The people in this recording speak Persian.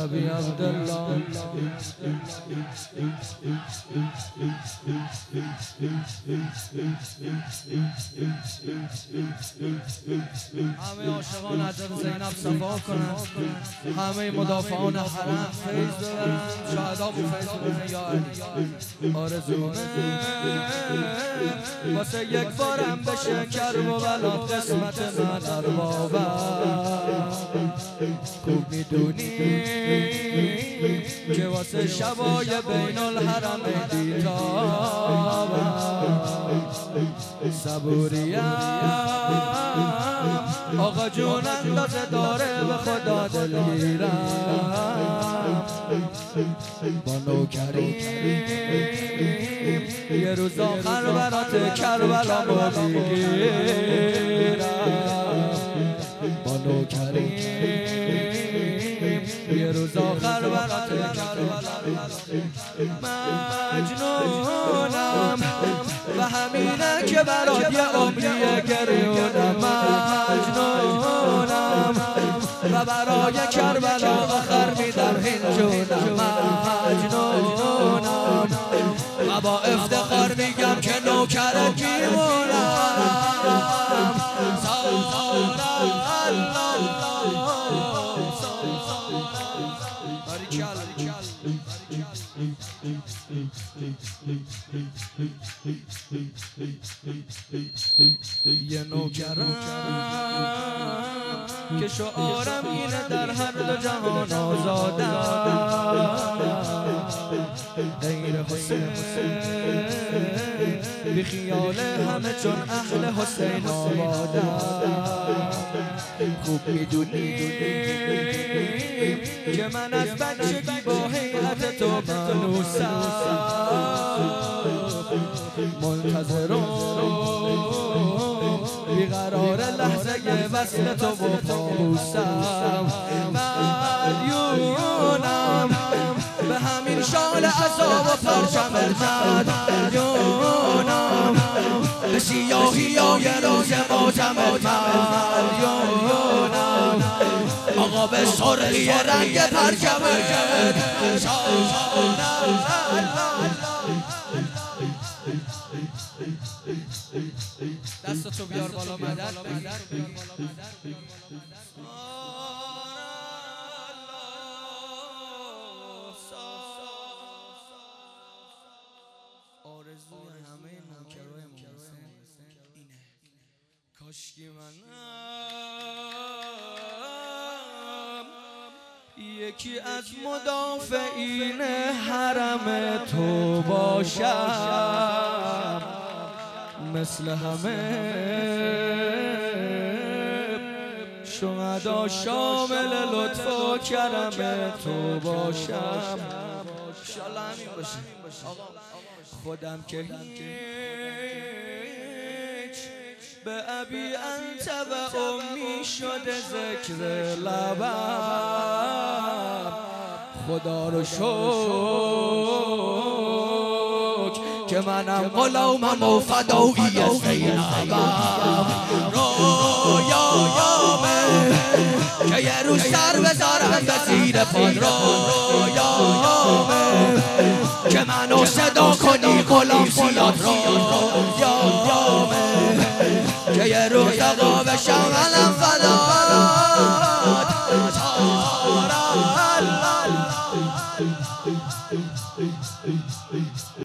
ابی عبدالله. همه عاشقان حضرت زینب صفا کنند، همه مدافعان حرم فیض ببرند، شهدا بو فیض ببرند یا علی. آرزومه واسه یک بارم بشه کربلا قسمت من اربابم. خوب میدونی که واسه شبای بین الحرم دیتابم. صبوریم آقا جون اندازه داره به خدا دلگیرم. با نوکریم یه روز آخر برات کربلا ما میگیرم. با نوکریم یه روز آخر برات کربلا مجنونم و همینه که برات یه عمریه گریونم. مجنونم و برای کربلا آخر میدم هنجونم. مجنونم و با افتخار میگم که نوکرت میمونم. یه نوکرم که شعارم اینه در هر دو جهان آزادم. غیر حسین بی خیال همه چون اهل حسین آبادم. خوب میدونی که من از بچگی با هیئت تو مانوسم. منتظرم بیقرار لحظه وصل تو و پابوسم. مدیونم به همین شال عذاب و پرچم مدیونم به سیاهی های روز ماتم مدیونم آقا به سرخی رنگ پرچم دستتو بیار بالا مدد. آرزوی همه نوکرای محسن اینه کاشکی منم یکی از مدافعین حرم تو باشم. مثل همه شهدا شامل لطف و کرم تو باشم. انشالله همین باشه. خودم که هیچ به ابی انت و امی شده ذکر لبم. خدا رو شکر که منم غلامم و فدایی زینبم. رویامه که یه روز سر بذارم به زیر پاد. رویامه که منو صدا کنی غلام زیاد. رویامه که یه روز آقا بشم علم فدات.